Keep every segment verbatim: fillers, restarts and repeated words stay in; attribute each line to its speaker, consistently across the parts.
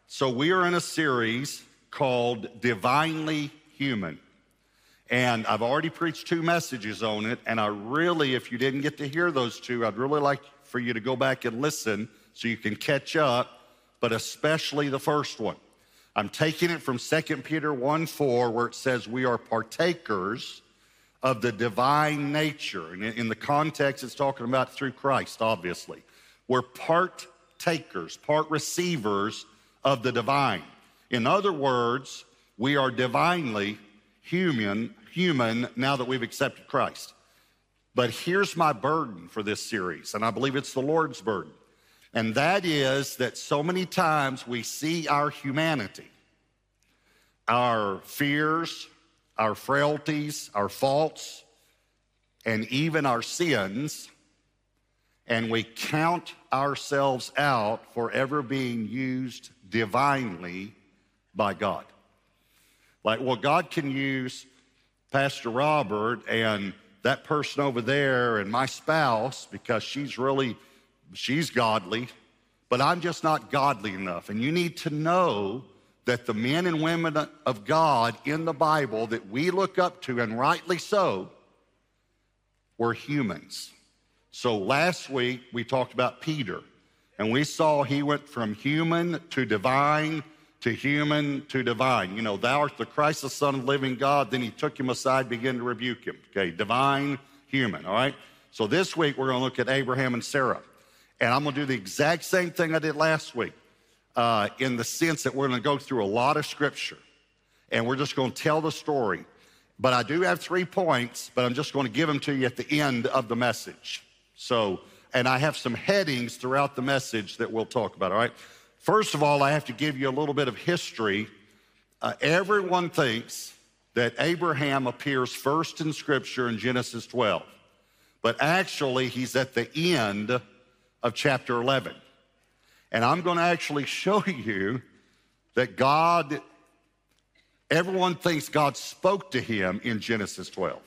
Speaker 1: So we are in a series called Divinely Human. And I've already preached two messages on it, and I really, if you didn't get to hear those two, I'd really like for you to go back and listen so you can catch up, but especially the first one. I'm taking it from Second Peter one four, where it says we are partakers of the divine nature. And in the context, it's talking about through Christ, obviously. We're partakers, part receivers of the divine. In other words, we are divinely human, human now that we've accepted Christ. But here's my burden for this series, and I believe it's the Lord's burden. And that is that so many times we see our humanity, our fears, our frailties, our faults, and even our sins, and we count ourselves out for ever being used divinely by God. Like, well, God can use Pastor Robert and that person over there and my spouse because she's really, she's godly, but I'm just not godly enough. And you need to know that the men and women of God in the Bible that we look up to, and rightly so, were humans. So last week we talked about Peter, and we saw he went from human to divine to human to divine. You know, thou art the Christ, the Son of the living God. Then he took him aside, began to rebuke him. Okay, divine, human, all right? So this week we're going to look at Abraham and Sarah. And I'm going to do the exact same thing I did last week uh, in the sense that we're going to go through a lot of scripture. And we're just going to tell the story. But I do have three points, but I'm just going to give them to you at the end of the message. So, and I have some headings throughout the message that we'll talk about, all right? First of all, I have to give you a little bit of history. Uh, everyone thinks that Abraham appears first in Scripture in Genesis twelve, but actually he's at the end of chapter eleven. And I'm going to actually show you that God, everyone thinks God spoke to him in Genesis twelve,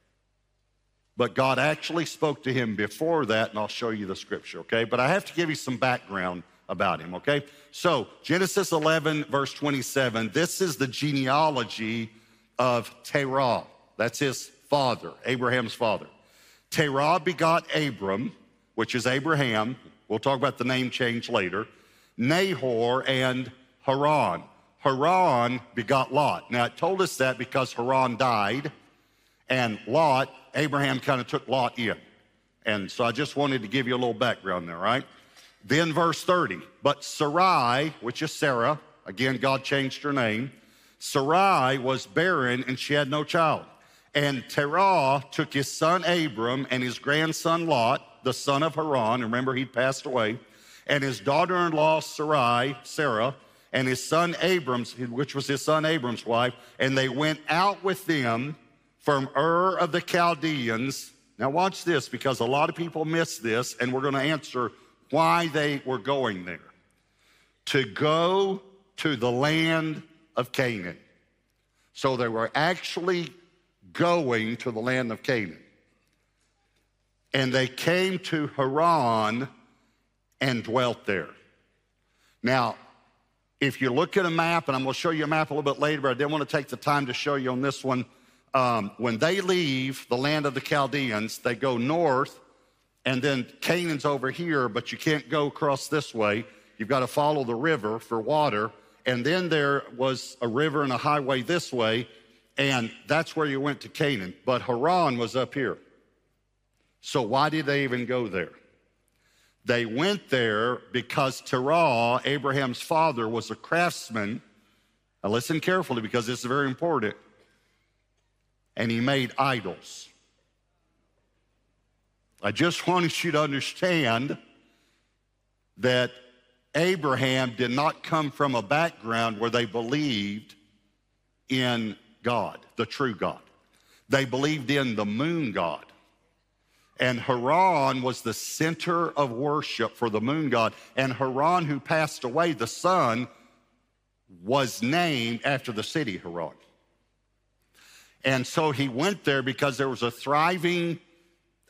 Speaker 1: but God actually spoke to him before that, and I'll show you the Scripture, okay? But I have to give you some background about him, okay? So Genesis eleven, verse twenty-seven, this is the genealogy of Terah. That's his father, Abraham's father. Terah begot Abram, which is Abraham. We'll talk about the name change later. Nahor and Haran. Haran begot Lot. Now, it told us that because Haran died, and Lot, Abraham kind of took Lot in. And so I just wanted to give you a little background there, right? Then verse thirty, but Sarai, which is Sarah, again, God changed her name. Sarai was barren and she had no child. And Terah took his son Abram and his grandson Lot, the son of Haran, remember he'd passed away, and his daughter-in-law Sarai, Sarah, and his son Abram's, which was his son Abram's wife, and they went out with them from Ur of the Chaldeans. Now watch this, because a lot of people miss this, and we're going to answer why they were going there. To go to the land of Canaan. So they were actually going to the land of Canaan. And they came to Haran and dwelt there. Now, if you look at a map, and I'm going to show you a map a little bit later, but I didn't want to take the time to show you on this one. Um, when they leave the land of the Chaldeans, they go north, and then Canaan's over here, but you can't go across this way. You've got to follow the river for water. And then there was a river and a highway this way, and that's where you went to Canaan. But Haran was up here. So why did they even go there? They went there because Terah, Abraham's father, was a craftsman. Now listen carefully, because this is very important. And he made idols. I just wanted you to understand that Abraham did not come from a background where they believed in God, the true God. They believed in the moon god. And Haran was the center of worship for the moon god. And Haran, who passed away, the son, was named after the city Haran. And so he went there because there was a thriving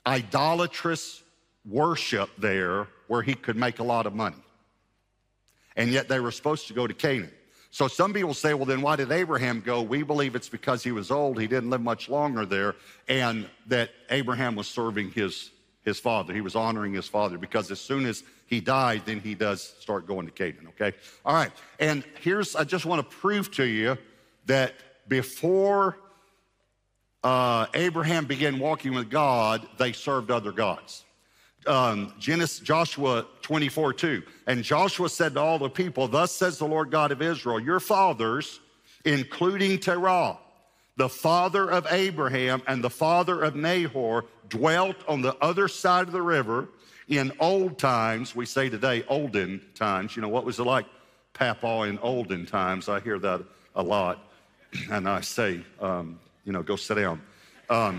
Speaker 1: idolatrous worship there where he could make a lot of money. and yet they were supposed to go to Canaan. So some people say, well, then why did Abraham go? We believe it's because he was old. He didn't live much longer there, and that Abraham was serving his, his father. He was honoring his father, because as soon as he died, then he does start going to Canaan, okay? All right, and here's, I just want to prove to you that before uh, Abraham began walking with God, they served other gods. Um, Genesis, Joshua twenty-four two. And Joshua said to all the people, thus says the Lord God of Israel, your fathers, including Terah, the father of Abraham and the father of Nahor, dwelt on the other side of the river in old times. We say today, olden times. You know, what was it like, Papa, in olden times? I hear that a lot. And I say, um, you know, go sit down. Um,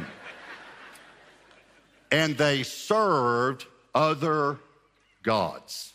Speaker 1: And they served other gods.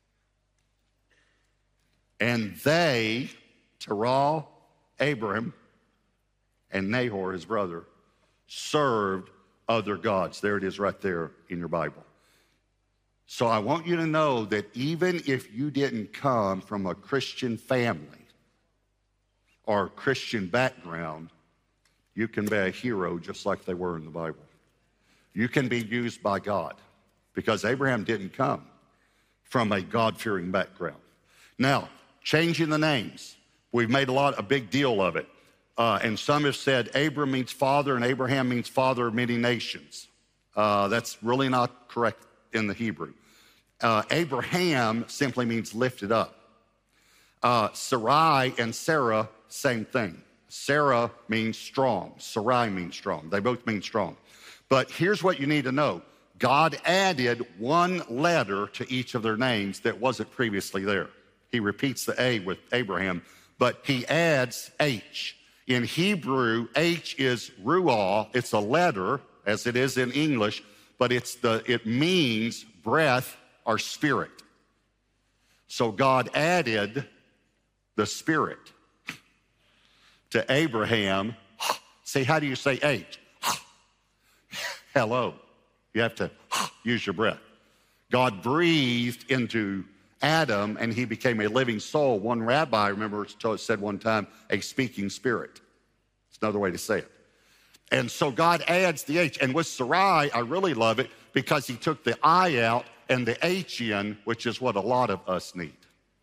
Speaker 1: And they, Terah, Abraham, and Nahor, his brother, served other gods. There it is right there in your Bible. So I want you to know that even if you didn't come from a Christian family or a Christian background, you can be a hero just like they were in the Bible. You can be used by God, because Abraham didn't come from a God-fearing background. Now, changing the names. We've made a lot, a big deal of it. Uh, and some have said Abram means father and Abraham means father of many nations. Uh, that's really not correct in the Hebrew. Uh, Abraham simply means lifted up. Uh, Sarai and Sarah, same thing. Sarah means strong. Sarai means strong. They both mean strong. But here's what you need to know. God added one letter to each of their names that wasn't previously there. He repeats the A with Abraham, but he adds H. In Hebrew, H is ruah. It's a letter, as it is in English, but it's the it means breath or spirit. So God added the spirit to Abraham. See, how do you say H? Hello. You have to use your breath. God breathed into Adam, and he became a living soul. One rabbi, I remember, said one time, a speaking spirit. It's another way to say it. And so God adds the H. And with Sarai, I really love it because he took the I out and the H in, which is what a lot of us need.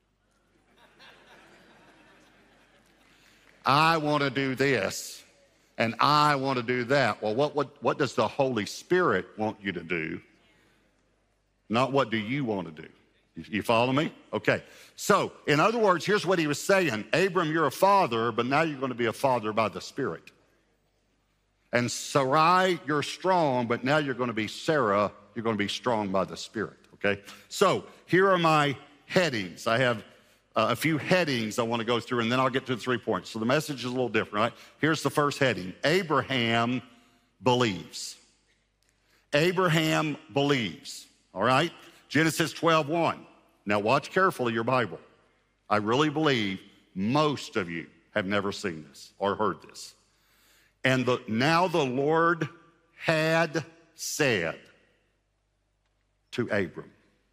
Speaker 1: I want to do this, and I want to do that. Well, what, what, what does the Holy Spirit want you to do? Not what do you want to do. You, you follow me? Okay. So, in other words, here's what he was saying. Abram, you're a father, but now you're going to be a father by the Spirit. And Sarai, you're strong, but now you're going to be Sarah. You're going to be strong by the Spirit. Okay? So, here are my headings. I have Uh, a few headings I want to go through, and then I'll get to the three points. So the message is a little different, right? Here's the first heading. Abraham believes. Abraham believes, all right? Genesis twelve one. Now watch carefully your Bible. I really believe most of you have never seen this or heard this. And the, now the Lord had said to Abram.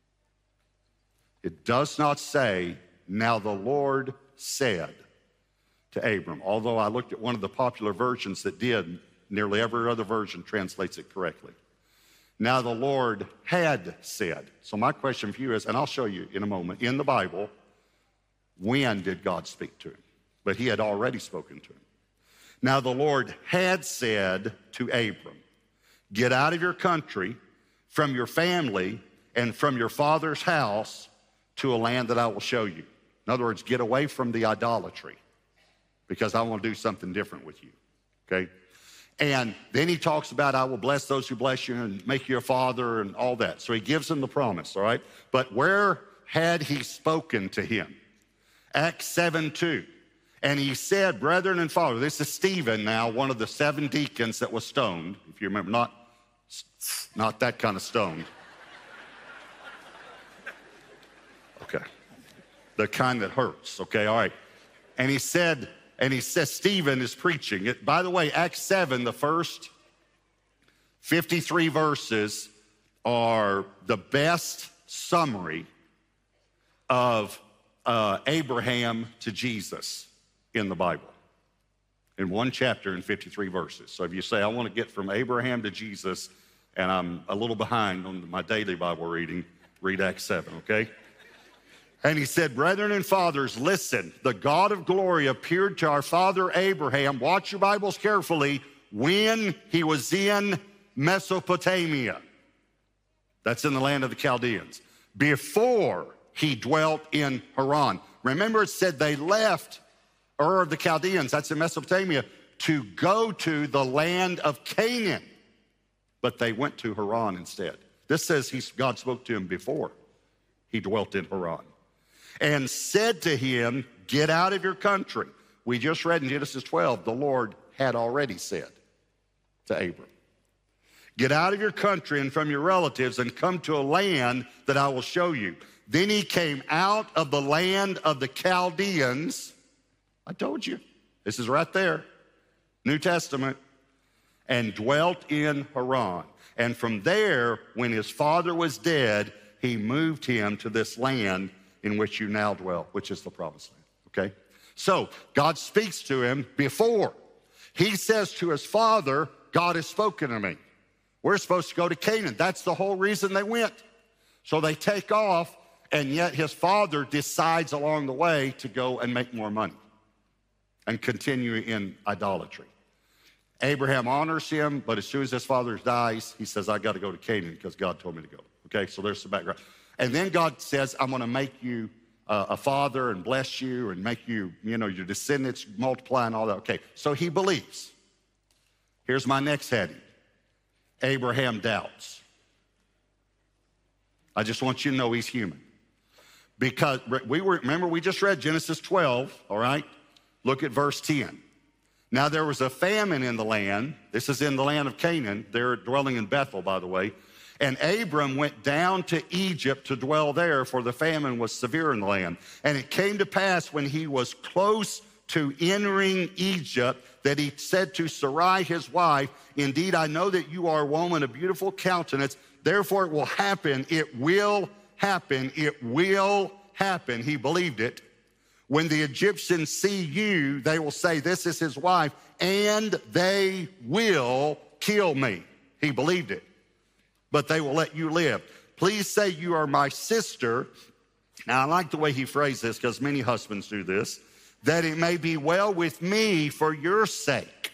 Speaker 1: It does not say, now the Lord said to Abram. Although I looked at one of the popular versions that did, nearly every other version translates it correctly. Now the Lord had said. So my question for you is, and I'll show you in a moment, in the Bible, when did God speak to him? But he had already spoken to him. Now the Lord had said to Abram, get out of your country, from your family, and from your father's house to a land that I will show you. In other words, get away from the idolatry, because I want to do something different with you, okay? And then he talks about, I will bless those who bless you and make you a father and all that. So he gives him the promise, all right? But where had he spoken to him? Acts seven two. And he said, brethren and fathers, this is Stephen now, one of the seven deacons that was stoned, if you remember, not, not that kind of stoned. Okay. The kind that hurts, okay, all right. And he said, and he says, Stephen is preaching it. By the way, Acts seven, the first fifty-three verses are the best summary of uh, Abraham to Jesus in the Bible. In one chapter in fifty-three verses. So if you say, I want to get from Abraham to Jesus, and I'm a little behind on my daily Bible reading, read Acts seven, okay? And he said, brethren and fathers, listen, the God of glory appeared to our father Abraham, watch your Bibles carefully, when he was in Mesopotamia. That's in the land of the Chaldeans. Before he dwelt in Haran. Remember it said they left Ur of the Chaldeans, that's in Mesopotamia, to go to the land of Canaan. But they went to Haran instead. This says he, God spoke to him before he dwelt in Haran. And said to him, get out of your country. We just read in Genesis twelve, the Lord had already said to Abram, get out of your country and from your relatives and come to a land that I will show you. Then he came out of the land of the Chaldeans. I told you, this is right there, New Testament, and dwelt in Haran. And from there, when his father was dead, he moved him to this land in which you now dwell, which is the promised land, okay? So God speaks to him before. He says to his father, God has spoken to me. We're supposed to go to Canaan. That's the whole reason they went. So they take off, and yet his father decides along the way to go and make more money and continue in idolatry. Abraham honors him, but as soon as his father dies, he says, I got to go to Canaan because God told me to go. Okay, so there's the background. And then God says, I'm going to make you uh, a father and bless you and make you, you know, your descendants multiply and all that. Okay, so he believes. Here's my next heading. Abraham doubts. I just want you to know he's human. Because we were, remember we just read Genesis twelve, all right? Look at verse ten. Now there was a famine in the land. This is in the land of Canaan. They're dwelling in Bethel, by the way. And Abram went down to Egypt to dwell there, for the famine was severe in the land. And it came to pass when he was close to entering Egypt that he said to Sarai his wife, indeed, I know that you are a woman of beautiful countenance. Therefore it will happen, it will happen, it will happen. He believed it. When the Egyptians see you, they will say, this is his wife, and they will kill me. He believed it. But they will let you live. Please say you are my sister. Now, I like the way he phrased this because many husbands do this. That it may be well with me for your sake.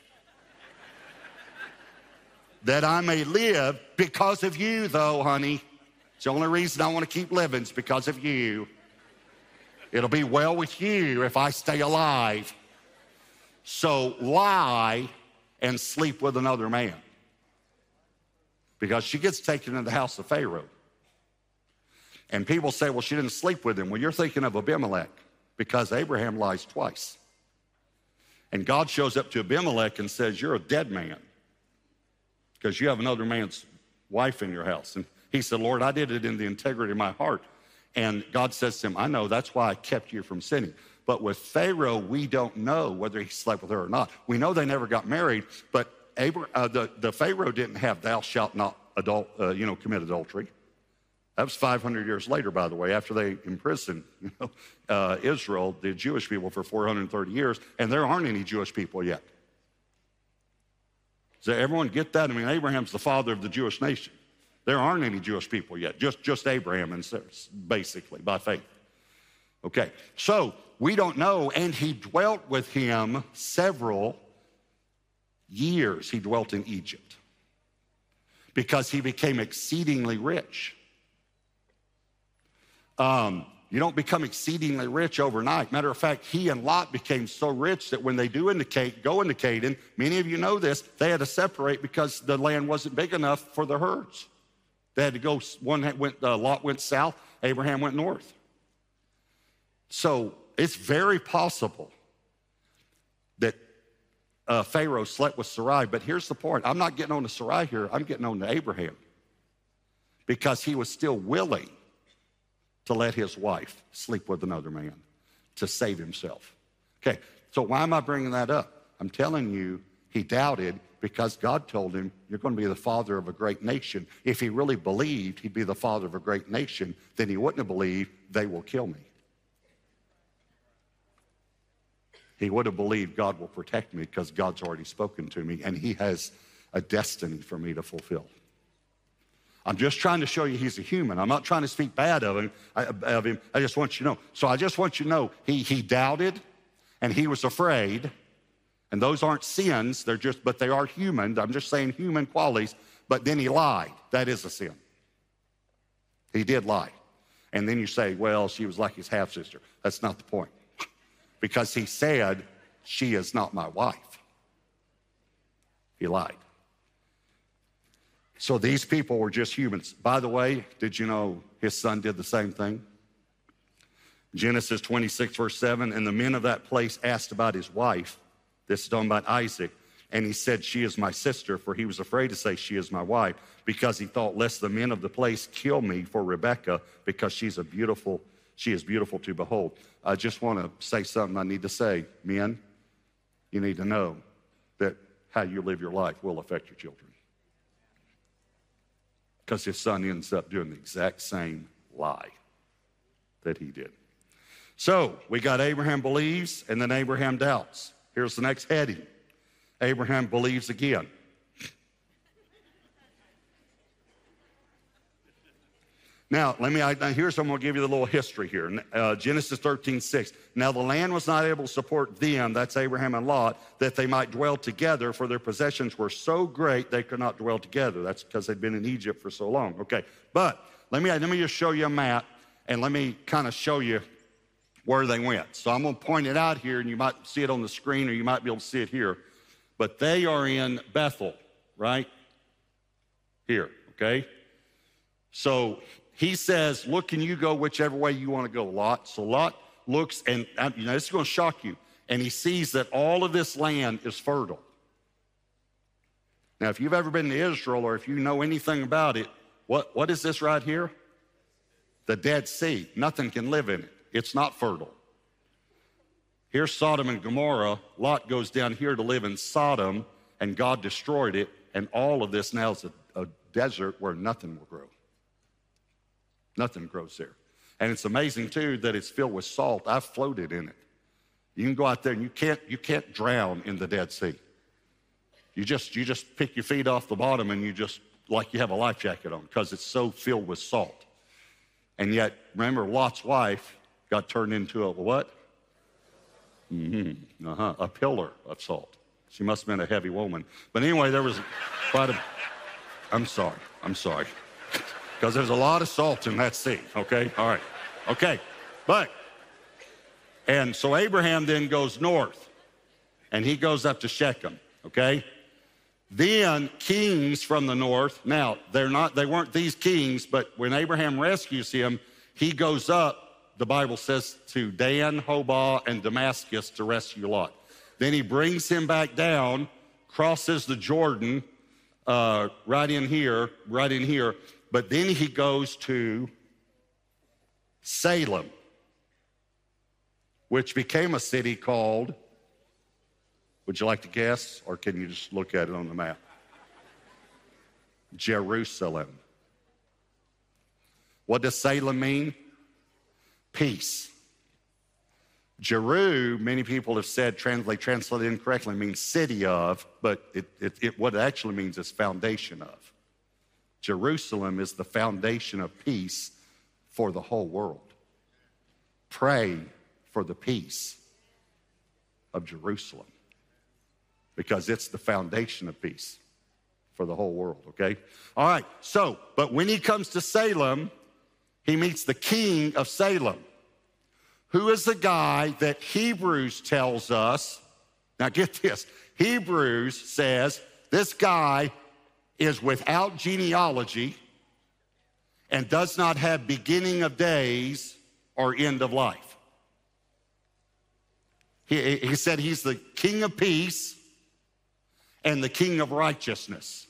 Speaker 1: That I may live because of you, though, honey. It's the only reason I want to keep living is because of you. It'll be well with you if I stay alive. So lie and sleep with another man. Because she gets taken into the house of Pharaoh. And people say, well, she didn't sleep with him. Well, you're thinking of Abimelech because Abraham lies twice. And God shows up to Abimelech and says, you're a dead man because you have another man's wife in your house. And he said, Lord, I did it in the integrity of my heart. And God says to him, I know, that's why I kept you from sinning. But with Pharaoh, we don't know whether he slept with her or not. We know they never got married, but Abraham, uh, the, the Pharaoh didn't have thou shalt not adult, uh, you know, commit adultery. That was five hundred years later, by the way, after they imprisoned you know, uh, Israel, the Jewish people, for four hundred thirty years, and there aren't any Jewish people yet. Does everyone get that? I mean, Abraham's the father of the Jewish nation. There aren't any Jewish people yet, just, just Abraham, and basically, by faith. Okay, so we don't know, and he dwelt with him several years. He dwelt in Egypt because he became exceedingly rich. Um, you don't become exceedingly rich overnight. Matter of fact, he and Lot became so rich that when they do indicate, go into Canaan, many of you know this, they had to separate because the land wasn't big enough for the herds. They had to go, one went, uh, Lot went south, Abraham went north. So it's very possible that uh, Pharaoh slept with Sarai, but here's the point. I'm not getting on to Sarai here, I'm getting on to Abraham because he was still willing to let his wife sleep with another man to save himself. Okay, so why am I bringing that up? I'm telling you, he doubted because God told him, you're going to be the father of a great nation. If he really believed he'd be the father of a great nation, then he wouldn't have believed, they will kill me. he would have believed God will protect me because God's already spoken to me and he has a destiny for me to fulfill. I'm just trying to show you he's a human. I'm not trying to speak bad of him. I, of him. I just want you to know. So I just want you to know he, he doubted and he was afraid. And those aren't sins. They're just, but they are human. I'm just saying human qualities. But then he lied. That is a sin. He did lie. And then you say, well, she was like his half-sister. That's not the point. Because he said, she is not my wife. He lied. So these people were just humans. By the way, did you know his son did the same thing? Genesis twenty-six, verse seven, and the men of that place asked about his wife. This is talking about Isaac. And he said, she is my sister, for he was afraid to say she is my wife, because he thought, lest the men of the place kill me for Rebekah, because she's a beautiful, she is beautiful to behold. I just want to say something I need to say. Men, you need to know that how you live your life will affect your children. Because his son ends up doing the exact same lie that he did. So we got Abraham believes and then Abraham doubts. Here's the next heading. Abraham believes again. Now, let me, I, here's, I'm going to give you the little history here. Uh, Genesis thirteen, six. Now the land was not able to support them, that's Abraham and Lot, that they might dwell together, for their possessions were so great they could not dwell together. That's because they'd been in Egypt for so long. Okay, but let me, let me just show you a map, and let me kind of show you where they went. So I'm going to point it out here, and you might see it on the screen, or you might be able to see it here. But they are in Bethel, right? Here, okay? So he says, look, and you go whichever way you want to go, Lot. So Lot looks, and you know, this is going to shock you, and he sees that all of this land is fertile. Now, if you've ever been to Israel, or if you know anything about it, what, what is this right here? The Dead Sea. Nothing can live in it. It's not fertile. Here's Sodom and Gomorrah. Lot goes down here to live in Sodom, and God destroyed it, and all of this now is a, a desert where nothing will grow. Nothing grows there. And it's amazing, too, that it's filled with salt. I've floated in it. You can go out there, and you can't, you can't drown in the Dead Sea. You just, you just pick your feet off the bottom, and you just, like you have a life jacket on, because it's so filled with salt. And yet, remember, Lot's wife got turned into a what? Mm-hmm. Uh-huh. A pillar of salt. She must have been a heavy woman. But anyway, there was quite a, I'm sorry, I'm sorry. Because there's a lot of salt in that sea, okay? All right, okay. But, and so Abraham then goes north, and he goes up to Shechem, okay? Then kings from the north, now, they're not, they weren't these kings, but when Abraham rescues him, he goes up, the Bible says, to Dan, Hobah, and Damascus to rescue Lot. Then he brings him back down, crosses the Jordan, uh, right in here, right in here. But then he goes to Salem, which became a city called, would you like to guess, or can you just look at it on the map? Jerusalem. What does Salem mean? Peace. Jeru, many people have said, translate, translate incorrectly, means city of, but it, it, it, what it actually means is foundation of. Jerusalem is the foundation of peace for the whole world. Pray for the peace of Jerusalem, because it's the foundation of peace for the whole world, okay? All right, so, but when he comes to Salem, he meets the king of Salem, who is the guy that Hebrews tells us, now get this, Hebrews says this guy is without genealogy and does not have beginning of days or end of life. He, he said he's the king of peace and the king of righteousness.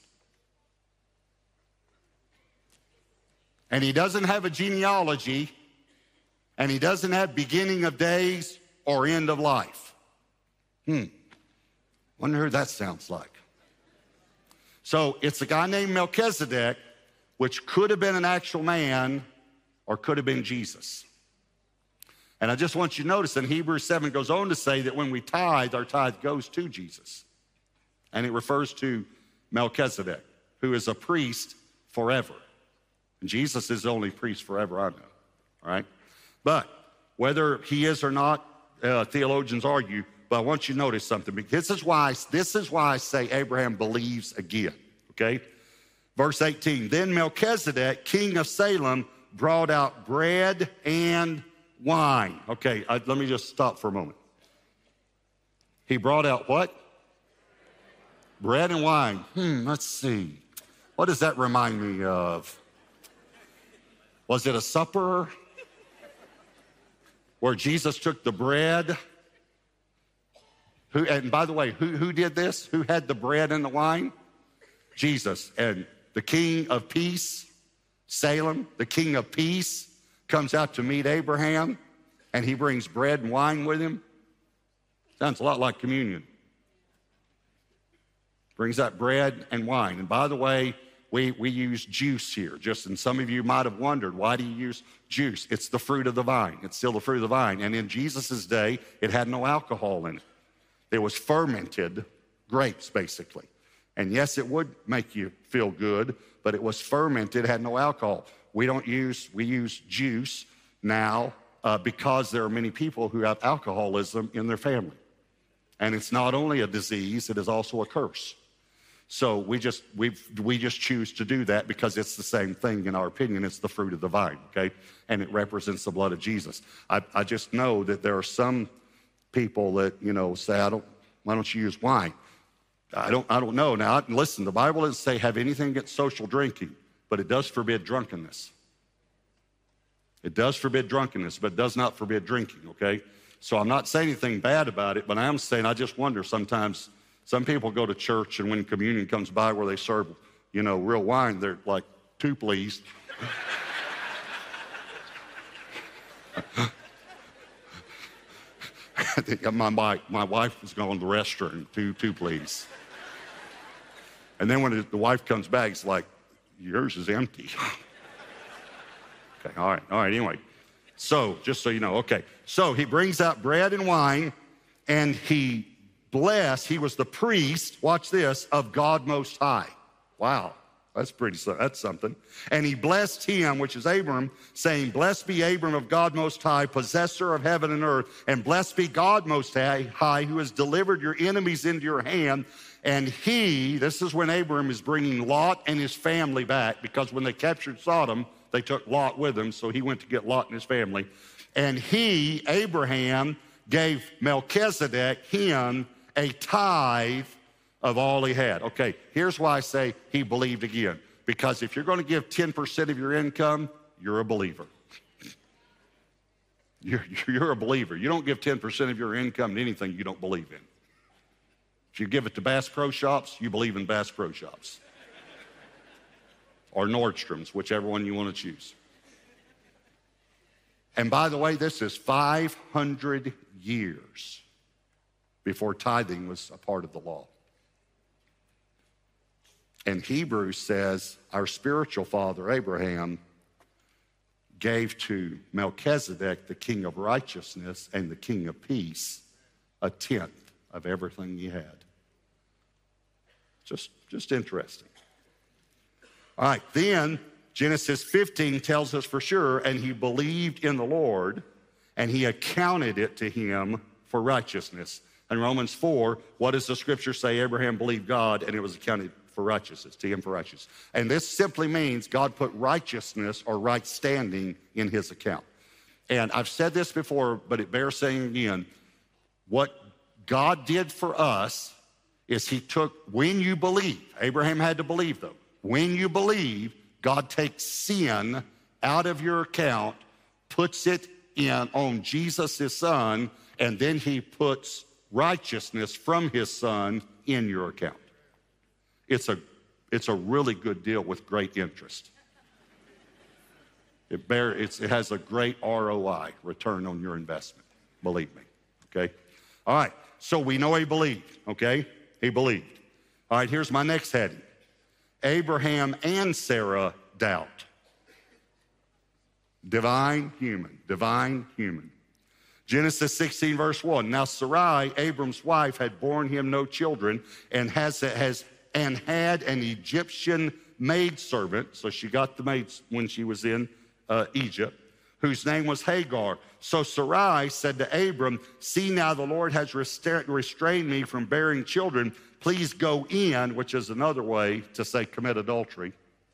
Speaker 1: And he doesn't have a genealogy, and he doesn't have beginning of days or end of life. Hmm. Wonder who that sounds like. So it's a guy named Melchizedek, which could have been an actual man or could have been Jesus. And I just want you to notice in Hebrews seven goes on to say that when we tithe, our tithe goes to Jesus. And it refers to Melchizedek, who is a priest forever. And Jesus is the only priest forever I know, all right? But whether he is or not, uh, theologians argue, but I want you to notice something. This is why, this is why I say Abraham believes again, okay? Verse eighteen, then Melchizedek, king of Salem, brought out bread and wine. Okay, I, let me just stop for a moment. He brought out what? Bread and wine. Hmm, let's see. What does that remind me of? Was it a supper where Jesus took the bread? Who, and by the way, who, who did this? Who had the bread and the wine? Jesus. And the King of Peace, Salem, the King of Peace, comes out to meet Abraham, and he brings bread and wine with him. Sounds a lot like communion. Brings out bread and wine. And by the way, we, we use juice here. Just, and some of you might have wondered, why do you use juice? It's the fruit of the vine. It's still the fruit of the vine. And in Jesus' day, it had no alcohol in it. It was fermented grapes, basically. And yes, it would make you feel good, but it was fermented, had no alcohol. We don't use, we use juice now uh, because there are many people who have alcoholism in their family. And it's not only a disease, it is also a curse. So we just, we we just choose to do that because it's the same thing in our opinion. It's the fruit of the vine, okay? And it represents the blood of Jesus. I, I just know that there are some people that, you know, say, I don't, why don't you use wine? I don't, I don't know. Now, listen, the Bible doesn't say have anything against social drinking, but it does forbid drunkenness. It does forbid drunkenness, but it does not forbid drinking, okay? So I'm not saying anything bad about it, but I am saying I just wonder sometimes some people go to church and when communion comes by where they serve, you know, real wine, they're like, two please. my, my, my wife was going to the restroom, two, two please. And then when the wife comes back, it's like, yours is empty. Okay, all right, all right, anyway. So, just so you know, okay. So he brings out bread and wine, and he blessed, he was the priest, watch this, of God Most High. Wow, that's pretty, that's something. And he blessed him, which is Abram, saying, blessed be Abram of God Most High, possessor of heaven and earth, and blessed be God Most High, who has delivered your enemies into your hand. And he, this is when Abram is bringing Lot and his family back, because when they captured Sodom, they took Lot with them, so he went to get Lot and his family. And he, Abraham, gave Melchizedek, him, a tithe of all he had. Okay, here's why I say he believed again. Because if you're going to give ten percent of your income, you're a believer. You're, you're a believer. You don't give ten percent of your income to anything you don't believe in. If you give it to Bass Pro Shops, you believe in Bass Pro Shops. Or Nordstrom's, whichever one you want to choose. And by the way, this is five hundred years before tithing was a part of the law. And Hebrews says our spiritual father, Abraham, gave to Melchizedek, the king of righteousness and the king of peace, a tenth of everything he had. Just, just interesting. All right, then Genesis fifteen tells us for sure, and he believed in the Lord, and he accounted it to him for righteousness. And Romans four, what does the scripture say? Abraham believed God, and it was accounted for righteousness, to him for righteousness. And this simply means God put righteousness or right standing in his account. And I've said this before, but it bears saying again. What God did for us is he took, when you believe, Abraham had to believe though, when you believe, God takes sin out of your account, puts it in on Jesus, his son, and then he puts righteousness from his son in your account. It's a, it's a really good deal with great interest. It, bear, it's, it has a great R O I, return on your investment, believe me, okay? All right, so we know he believed, okay? He believed. All right, here's my next heading. Abraham and Sarah doubt. Divine, human, divine, human. Genesis sixteen, verse one. Now Sarai, Abram's wife, had borne him no children, and has, has and had an Egyptian maidservant. So she got the maids when she was in uh, Egypt, whose name was Hagar. So Sarai said to Abram, see, now the Lord has restra- restrained me from bearing children. Please go in, which is another way to say commit adultery,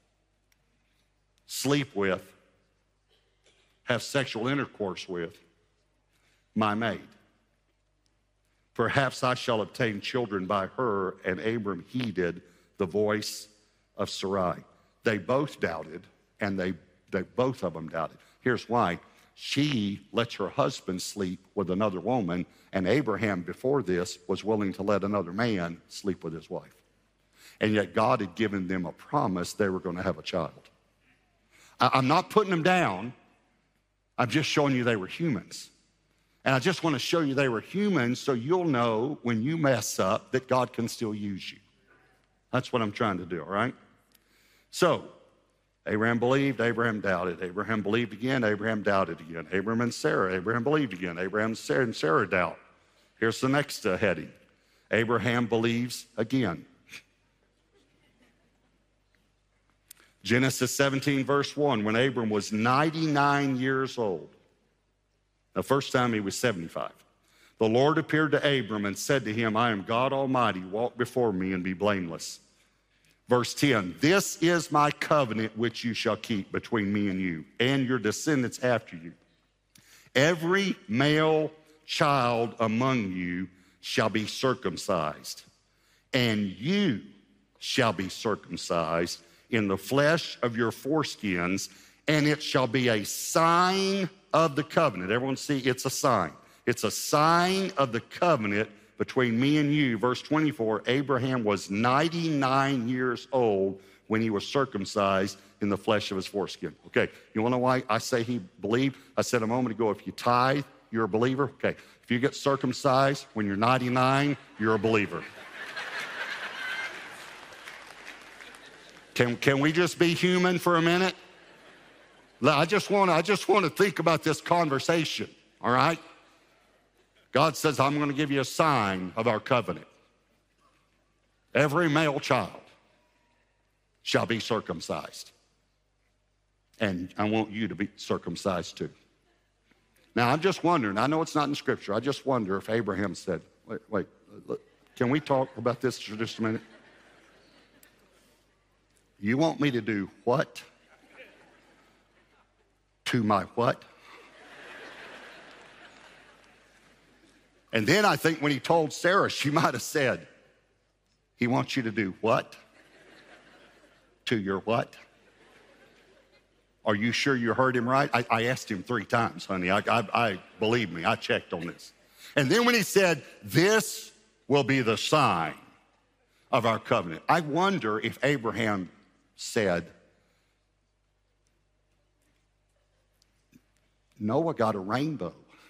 Speaker 1: sleep with, have sexual intercourse with my maid. Perhaps I shall obtain children by her. And Abram heeded the voice of Sarai. They both doubted, and they, they both of them doubted. Here's why. She lets her husband sleep with another woman, and Abraham before this was willing to let another man sleep with his wife. And yet God had given them a promise they were going to have a child. I, I'm not putting them down. I'm just showing you they were humans. And I just want to show you they were humans so you'll know when you mess up that God can still use you. That's what I'm trying to do, all right? So, Abraham believed, Abraham doubted. Abraham believed again, Abraham doubted again. Abraham and Sarah, Abraham believed again. Abraham and Sarah, and Sarah doubt. Here's the next uh, heading. Abraham believes again. Genesis seventeen, verse one, when Abram was ninety-nine years old. The first time he was seventy-five. The Lord appeared to Abram and said to him, I am God Almighty, walk before me and be blameless. Verse ten, this is my covenant which you shall keep between me and you and your descendants after you. Every male child among you shall be circumcised, and you shall be circumcised in the flesh of your foreskins, and it shall be a sign of the covenant. Everyone see, it's a sign. It's a sign of the covenant between me and you. Verse twenty-four, Abraham was ninety-nine years old when he was circumcised in the flesh of his foreskin. Okay, you wanna know why I say he believed? I said a moment ago, if you tithe, you're a believer. Okay, if you get circumcised when you're ninety-nine, you're a believer. Can, can we just be human for a minute? I just want to I just want to think about this conversation, all right? God says, I'm going to give you a sign of our covenant. Every male child shall be circumcised. And I want you to be circumcised too. Now, I'm just wondering, I know it's not in Scripture, I just wonder if Abraham said, wait, wait, can we talk about this for just a minute? You want me to do what? To my what? And then I think when he told Sarah, she might have said, he wants you to do what? To your what? Are you sure you heard him right? I, I asked him three times, honey. I, I, I believe me, I checked on this. And then when he said, this will be the sign of our covenant, I wonder if Abraham said, Noah got a rainbow.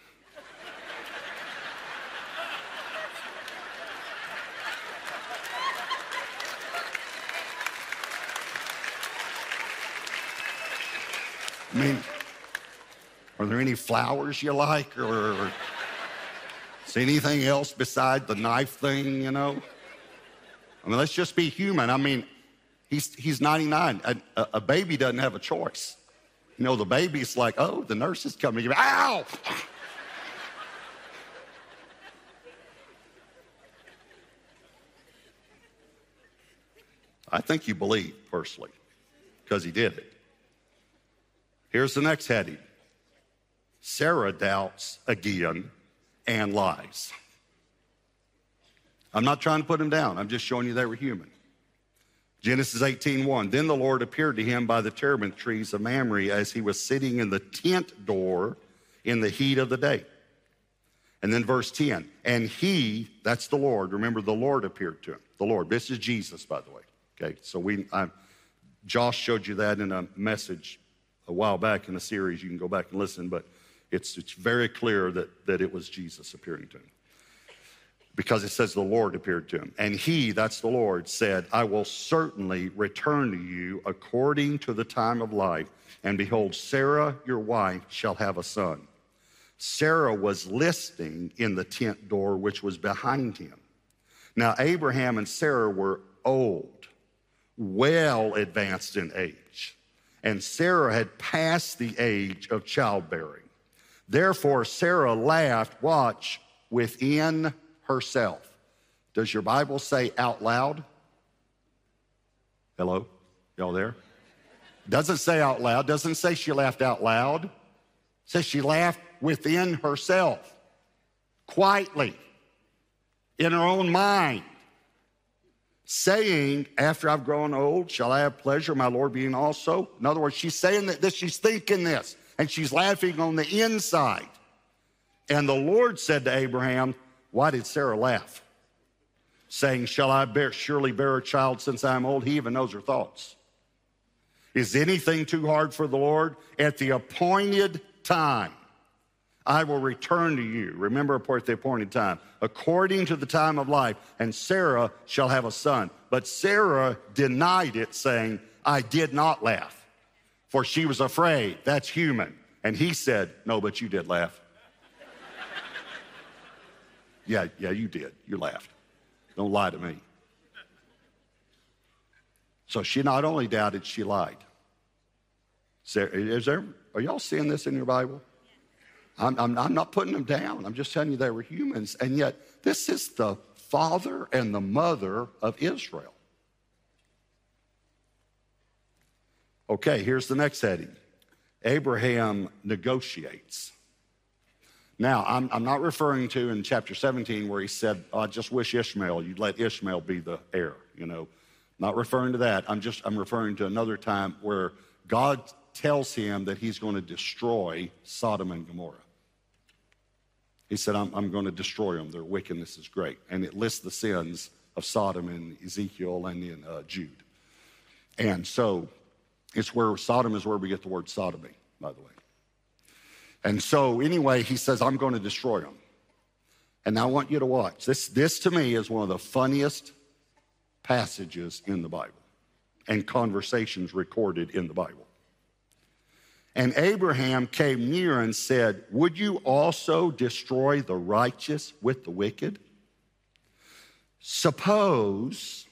Speaker 1: I mean, are there any flowers you like, or, or is anything else beside the knife thing, you know? I mean, let's just be human. I mean, he's, he's ninety-nine. A, a baby doesn't have a choice. You know, the baby's like, oh, the nurse is coming to give me, ow! I think you believe, personally, because he did it. Here's the next heading. Sarah doubts again and lies. I'm not trying to put him down. I'm just showing you they were human. Genesis eighteen one, then the Lord appeared to him by the terebinth trees of Mamre as he was sitting in the tent door in the heat of the day. And then verse ten, and he, that's the Lord, remember the Lord appeared to him. The Lord, this is Jesus, by the way. Okay, so we, I, Josh showed you that in a message a while back in a series. You can go back and listen, but it's, it's very clear that, that it was Jesus appearing to him. Because it says the Lord appeared to him. And he, that's the Lord, said, I will certainly return to you according to the time of life. And behold, Sarah, your wife, shall have a son. Sarah was listening in the tent door, which was behind him. Now, Abraham and Sarah were old, well advanced in age, and Sarah had passed the age of childbearing. Therefore, Sarah laughed, watch, within herself. Does your Bible say out loud? Hello? Y'all there? Doesn't say out loud. Doesn't say she laughed out loud. It says she laughed within herself, quietly, in her own mind, saying, after I've grown old, shall I have pleasure, my Lord being also? In other words, she's saying that this, she's thinking this, and she's laughing on the inside. And the Lord said to Abraham, why did Sarah laugh? Saying, shall I bear, surely bear a child since I am old? He even knows her thoughts. Is anything too hard for the Lord? At the appointed time, I will return to you. Remember, at the appointed time, according to the time of life, and Sarah shall have a son. But Sarah denied it, saying, I did not laugh, for she was afraid. That's human. And he said, no, but you did laugh. yeah, yeah, you did. You laughed. Don't lie to me. So she not only doubted, she lied. Is there, are y'all seeing this in your Bible? I'm, I'm, I'm not putting them down. I'm just telling you they were humans. And yet, this is the father and the mother of Israel. Okay, here's the next heading. Abraham negotiates. Now, I'm, I'm not referring to in chapter seventeen where he said, oh, I just wish Ishmael, you'd let Ishmael be the heir, you know. Not referring to that. I'm just, I'm referring to another time where God tells him that he's going to destroy Sodom and Gomorrah. He said, I'm, I'm going to destroy them. Their wickedness is great. And it lists the sins of Sodom in Ezekiel and in uh, Jude. And so it's where Sodom is where we get the word sodomy, by the way. And so anyway, he says, I'm going to destroy them. And I want you to watch. This, this to me is one of the funniest passages in the Bible and conversations recorded in the Bible. And Abraham came near and said, would you also destroy the righteous with the wicked? Suppose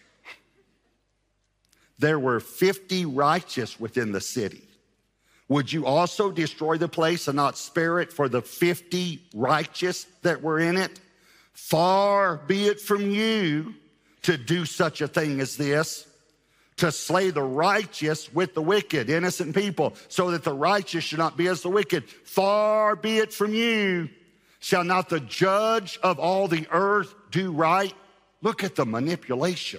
Speaker 1: there were fifty righteous within the city. Would you also destroy the place and not spare it for the fifty righteous that were in it? Far be it from you to do such a thing as this, to slay the righteous with the wicked, innocent people, so that the righteous should not be as the wicked. Far be it from you. Shall not the judge of all the earth do right? Look at the manipulation.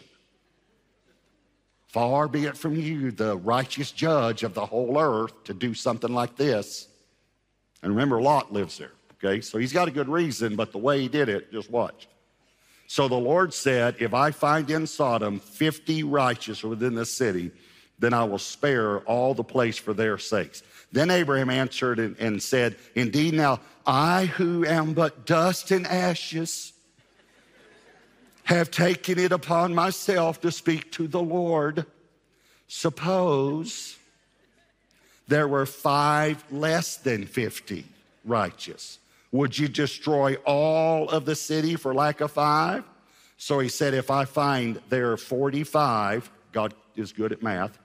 Speaker 1: Far be it from you, the righteous judge of the whole earth, to do something like this. And remember, Lot lives there, okay? So he's got a good reason, but the way he did it, just watch. So the Lord said, if I find in Sodom fifty righteous within the city, then I will spare all the place for their sakes. Then Abraham answered and, and said, indeed, now I who am but dust and ashes have taken it upon myself to speak to the Lord. Suppose there were five less than fifty righteous. Would you destroy all of the city for lack of five? So he said, if I find there are forty-five, God is good at math,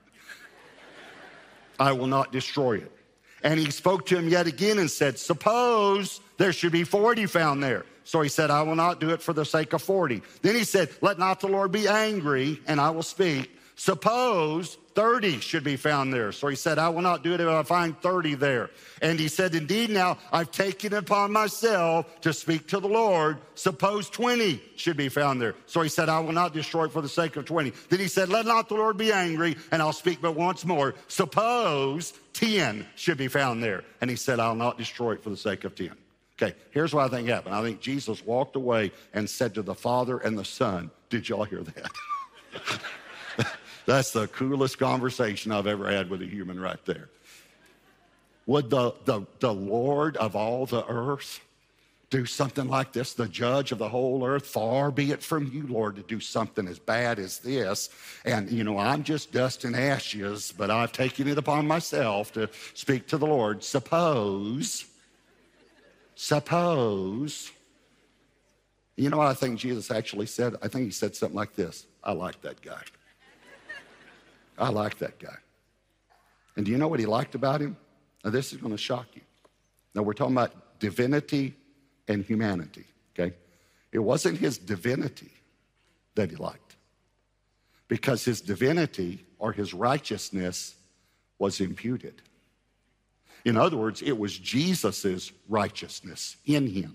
Speaker 1: I will not destroy it. And he spoke to him yet again and said, suppose there should be forty found there. So he said, I will not do it for the sake of forty. Then he said, let not the Lord be angry, and I will speak. Suppose thirty should be found there. So he said, I will not do it if I find thirty there. And he said, indeed, now I've taken it upon myself to speak to the Lord. Suppose twenty should be found there. So he said, I will not destroy it for the sake of twenty. Then he said, let not the Lord be angry, and I'll speak but once more. Suppose ten should be found there. And he said, I'll not destroy it for the sake of ten. Okay, here's what I think happened. I think Jesus walked away and said to the Father and the Son, did y'all hear that? That's the coolest conversation I've ever had with a human right there. Would the, the, the Lord of all the earth do something like this, the judge of the whole earth? Far be it from you, Lord, to do something as bad as this. And, you know, I'm just dust and ashes, but I've taken it upon myself to speak to the Lord. Suppose, suppose. You know what I think Jesus actually said? I think he said something like this: I like that guy. I like that guy. And do you know what he liked about him? Now, this is going to shock you. Now, we're talking about divinity and humanity, okay? It wasn't his divinity that he liked, because his divinity or his righteousness was imputed. In other words, it was Jesus's righteousness in him.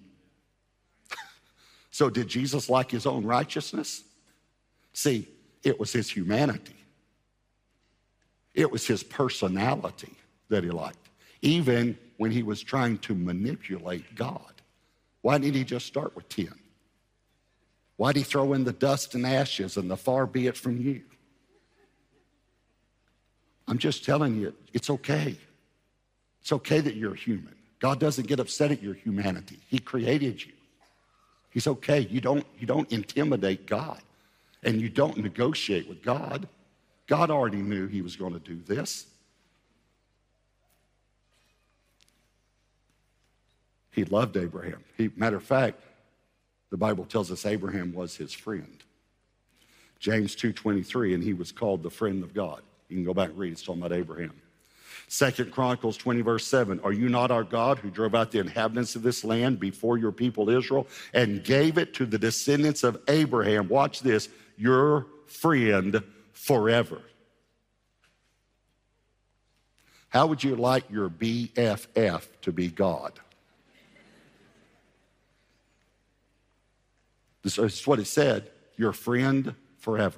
Speaker 1: So did Jesus like his own righteousness? See, it was his humanity. It was his personality that he liked, even when he was trying to manipulate God. Why didn't he just start with ten? Why did he throw in the dust and ashes and the far be it from you? I'm just telling you, it's okay. It's okay that you're human. God doesn't get upset at your humanity. He created you. He's okay. You don't, you don't intimidate God, and you don't negotiate with God. God already knew he was going to do this. He loved Abraham. He, matter of fact, the Bible tells us Abraham was his friend. James two twenty-three, and he was called the friend of God. You can go back and read. It's talking about Abraham. Second Chronicles twenty, verse seven. Are you not our God who drove out the inhabitants of this land before your people Israel and gave it to the descendants of Abraham? Watch this, your friend forever. How would you like your B F F to be God? This is what he said, your friend forever.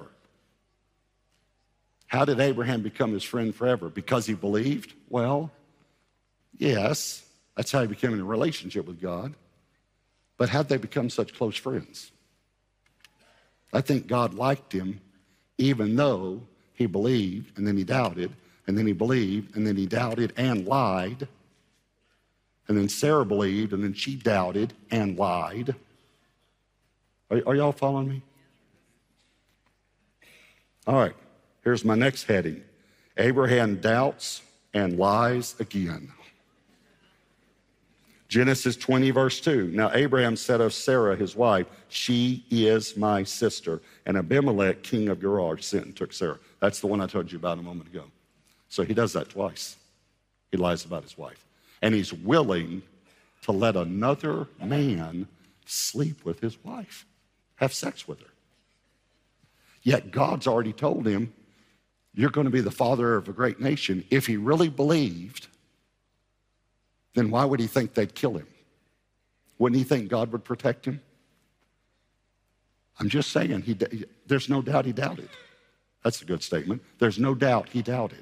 Speaker 1: How did Abraham become his friend forever? Because he believed? Well, yes, that's how he became in a relationship with God. But how'd they become such close friends? I think God liked him even though he believed and then he doubted, and then he believed and then he doubted and lied. And then Sarah believed and then she doubted and lied. Are, are y'all following me? All right. Here's my next heading. Abraham doubts and lies again. Genesis twenty, verse two. Now Abraham said of Sarah, his wife, she is my sister. And Abimelech, king of Gerar, sent and took Sarah. That's the one I told you about a moment ago. So he does that twice. He lies about his wife. And he's willing to let another man sleep with his wife, have sex with her. Yet God's already told him, you're going to be the father of a great nation. If he really believed, then why would he think they'd kill him? Wouldn't he think God would protect him? I'm just saying, he, there's no doubt he doubted. That's a good statement. There's no doubt he doubted.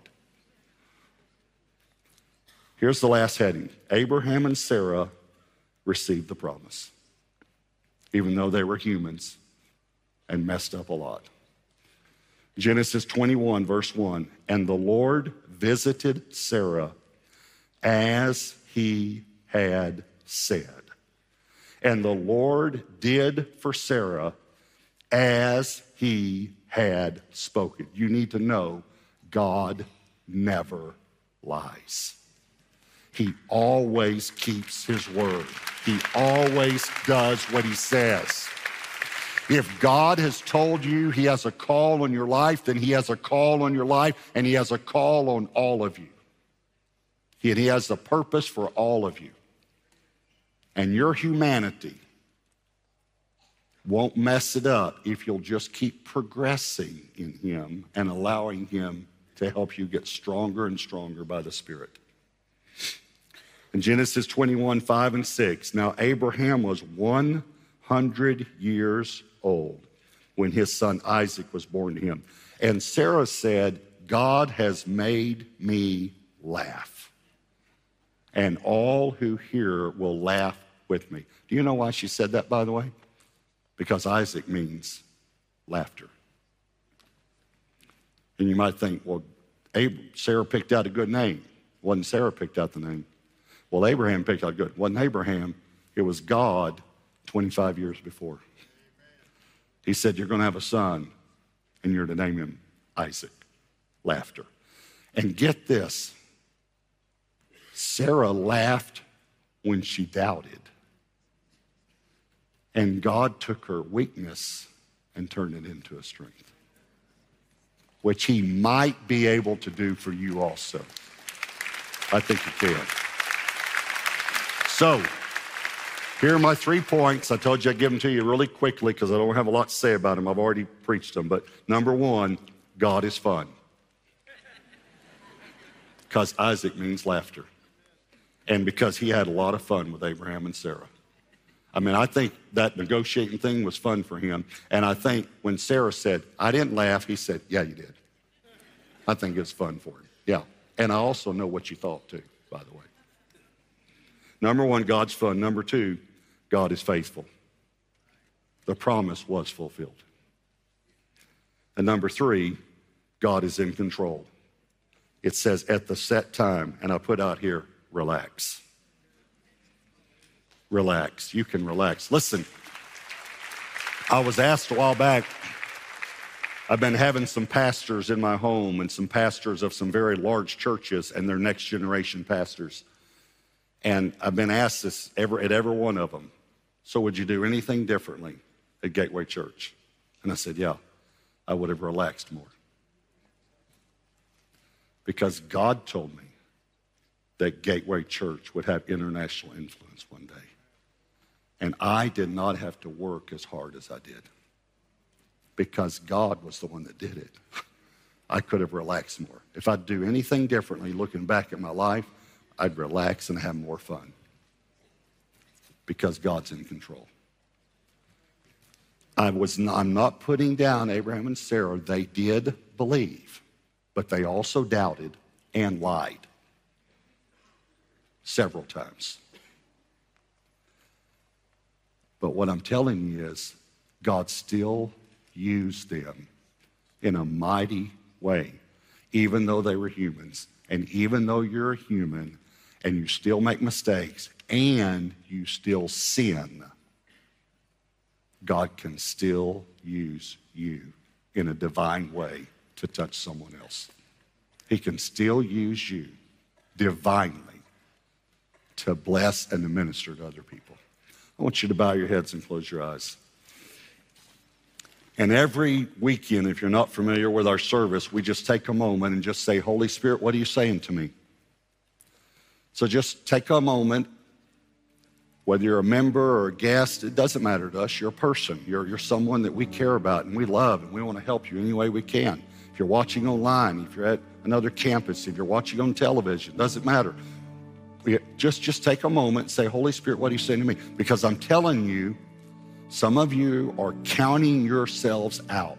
Speaker 1: Here's the last heading. Abraham and Sarah received the promise, even though they were humans and messed up a lot. Genesis twenty-one, verse one, and the Lord visited Sarah as he had said. And the Lord did for Sarah as he had spoken. You need to know God never lies. He always keeps his word. He always does what he says. If God has told you he has a call on your life, then he has a call on your life, and he has a call on all of you. And he has a purpose for all of you. And your humanity won't mess it up if you'll just keep progressing in him and allowing him to help you get stronger and stronger by the Spirit. In Genesis twenty-one, five and six, now Abraham was one hundred years old when his son Isaac was born to him. And Sarah said, God has made me laugh, and all who hear will laugh with me. Do you know why she said that, by the way? Because Isaac means laughter. And you might think, well, Sarah picked out a good name. Wasn't Sarah picked out the name? Well, Abraham picked out good. It wasn't Abraham. It was God twenty-five years before. He said, you're going to have a son, and you're to name him Isaac. Laughter. And get this. Sarah laughed when she doubted. And God took her weakness and turned it into a strength, which he might be able to do for you also. I think he can. So, here are my three points. I told you I'd give them to you really quickly because I don't have a lot to say about them. I've already preached them. But number one, God is fun. Because Isaac means laughter. And because he had a lot of fun with Abraham and Sarah. I mean, I think that negotiating thing was fun for him. And I think when Sarah said, I didn't laugh, he said, yeah, you did. I think it's fun for him. Yeah. And I also know what you thought too, by the way. Number one, God's fun. Number two, God is faithful. The promise was fulfilled. And number three, God is in control. It says at the set time, and I put out here, relax. Relax. You can relax. Listen, I was asked a while back, I've been having some pastors in my home and some pastors of some very large churches and their next generation pastors. And I've been asked this every, at every one of them. So would you do anything differently at Gateway Church? And I said, yeah, I would have relaxed more. Because God told me that Gateway Church would have international influence one day. And I did not have to work as hard as I did. Because God was the one that did it. I could have relaxed more. If I'd do anything differently, looking back at my life, I'd relax and have more fun. Because God's in control. I was not, I'm not putting down Abraham and Sarah. They did believe, but they also doubted and lied several times. But what I'm telling you is God still used them in a mighty way, even though they were humans. And even though you're a human and you still make mistakes and you still sin, God can still use you in a divine way to touch someone else. He can still use you divinely to bless and to minister to other people. I want you to bow your heads and close your eyes. And every weekend, if you're not familiar with our service, we just take a moment and just say, Holy Spirit, what are you saying to me? So just take a moment. Whether you're a member or a guest, it doesn't matter to us. You're a person. You're, you're someone that we care about and we love, and we want to help you any way we can. If you're watching online, if you're at another campus, if you're watching on television, it doesn't matter. We just, just take a moment and say, Holy Spirit, what are you saying to me? Because I'm telling you, some of you are counting yourselves out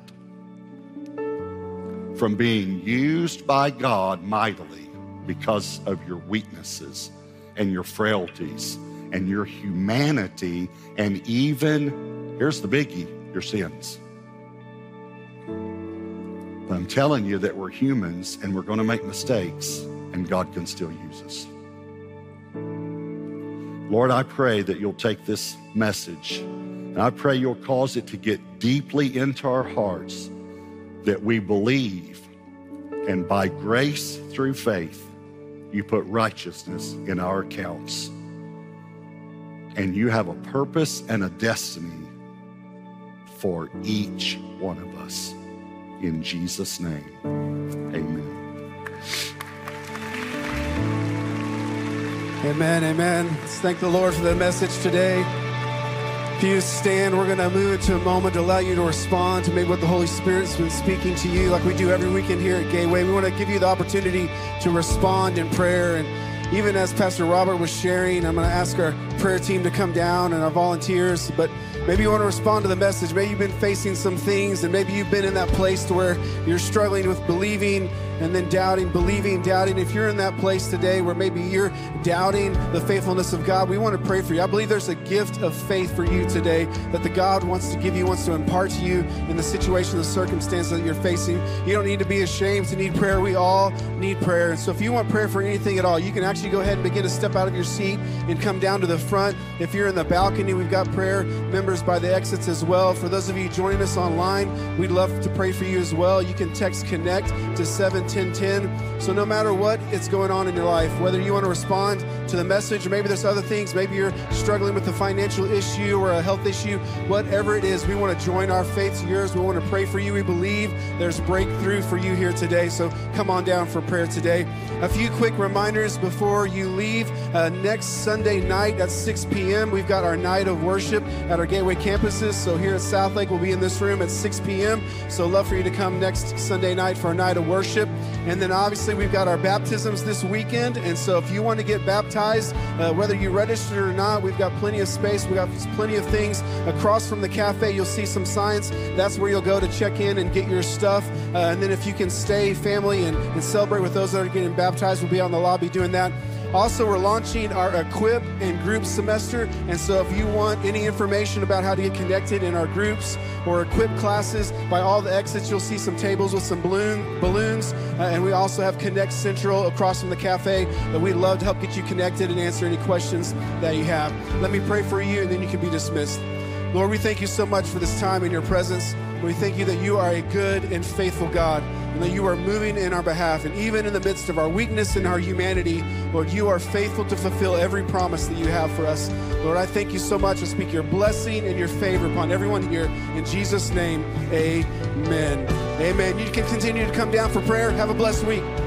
Speaker 1: from being used by God mightily because of your weaknesses and your frailties and your humanity, and even, here's the biggie, your sins. But I'm telling you that we're humans and we're going to make mistakes, and God can still use us. Lord, I pray that you'll take this message, and I pray you'll cause it to get deeply into our hearts, that we believe, and by grace through faith, you put righteousness in our accounts. And you have a purpose and a destiny for each one of us. In Jesus' name, amen.
Speaker 2: Amen, amen. Let's thank the Lord for the message today. If you stand, we're going to move into a moment to allow you to respond to maybe what the Holy Spirit's been speaking to you, like we do every weekend here at Gateway. We want to give you the opportunity to respond in prayer. And even as Pastor Robert was sharing, I'm going to ask our prayer team to come down and our volunteers, but maybe you want to respond to the message. Maybe you've been facing some things, and maybe you've been in that place to where you're struggling with believing and then doubting, believing, doubting. If you're in that place today where maybe you're doubting the faithfulness of God, we want to pray for you. I believe there's a gift of faith for you today that the God wants to give you, wants to impart to you in the situation, the circumstance that you're facing. You don't need to be ashamed to need prayer. We all need prayer. And so if you want prayer for anything at all, you can actually go ahead and begin to step out of your seat and come down to the front. If you're in the balcony, we've got prayer members by the exits as well. For those of you joining us online, we'd love to pray for you as well. You can text CONNECT to seven ten ten. So no matter what is going on in your life, whether you want to respond to the message, or maybe there's other things, maybe you're struggling with a financial issue or a health issue, whatever it is, we want to join our faith to yours. We want to pray for you. We believe there's breakthrough for you here today. So come on down for prayer today. A few quick reminders before you leave. Uh, next Sunday night at six p.m., we've got our night of worship at our Gateway campuses. So here at Southlake, we'll be in this room at six p.m. So love for you to come next Sunday night for our night of worship. And then obviously we've got our baptisms this weekend. And so if you want to get baptized, uh, whether you registered or not, we've got plenty of space. We've got plenty of things across from the cafe. You'll see some signs. That's where you'll go to check in and get your stuff. Uh, and then if you can stay family and, and celebrate with those that are getting baptized, we'll be out in the lobby doing that. Also, we're launching our Equip and Group semester, and so if you want any information about how to get connected in our groups or Equip classes, by all the exits, you'll see some tables with some balloon balloons, uh, and we also have Connect Central across from the cafe that we'd love to help get you connected and answer any questions that you have. Let me pray for you, and then you can be dismissed. Lord, we thank you so much for this time in your presence. We thank you that you are a good and faithful God, and that you are moving in our behalf. And even in the midst of our weakness and our humanity, Lord, you are faithful to fulfill every promise that you have for us. Lord, I thank you so much. I speak your blessing and your favor upon everyone here. In Jesus' name, amen. Amen. You can continue to come down for prayer. Have a blessed week.